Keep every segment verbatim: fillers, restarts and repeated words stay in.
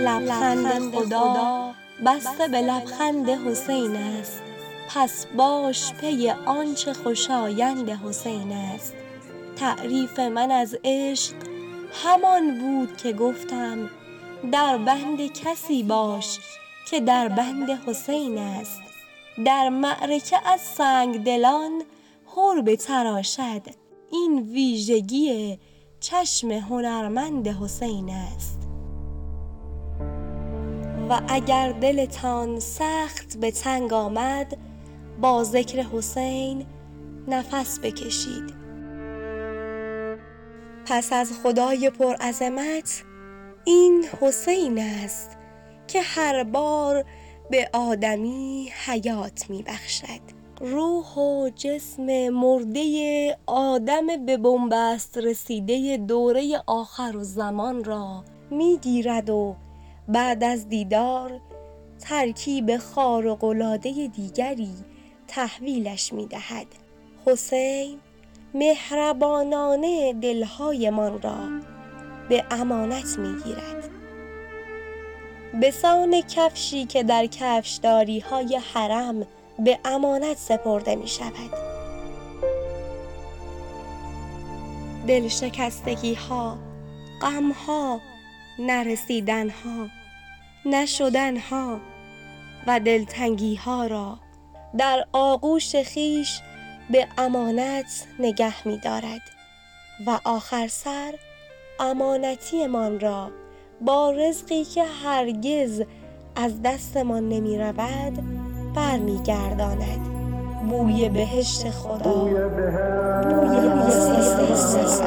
لبخند خدا بسته به لبخند حسین است. پس باش پی آنچه خوشایند حسین است. تعریف من از عشق همان بود که گفتم در بند کسی باش که در بند حسین است. در معرکه از سنگ دلان هر بتراشد، این ویژگی چشم هنرمند حسین است. و اگر دلتان سخت به تنگ آمد، با ذکر حسین نفس بکشید. پس از خدای پرعظمت این حسین است که هر بار به آدمی حیات می بخشد. روح و جسم مرده آدم به بنبست رسیده دوره آخرالزمان را می گیرد و بعد از دیدار ترکیب خارق‌العاده دیگری تحویلش می دهد. حسین مهربانانه دلهایمان را به امانت می گیرد. به سان کفشی که در کفشداری های حرم به امانت سپرده می شود. دل شکستگی ها، غم ها، نرسیدن ها، نشدن ها و دلتنگی ها را در آغوش خیش به امانت نگه می دارد و آخر سر امانتی من را با رزقی که هرگز از دستمان نمی رود بر می گرداند. بوی بهشت خدا، بوی بهشت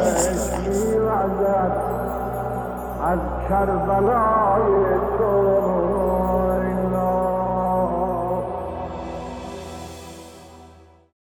از کربلای تو